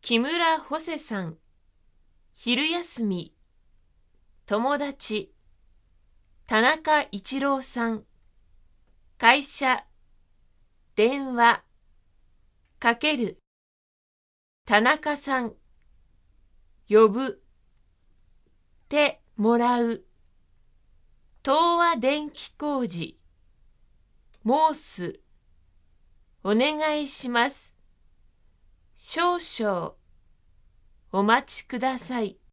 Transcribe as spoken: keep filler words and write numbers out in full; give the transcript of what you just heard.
木村ホセさん、昼休み、友達、田中一郎さん、会社、電話、かける、田中さん、呼ぶ、てもらう、東和電気工事、申す、お願いします。少々、お待ちください。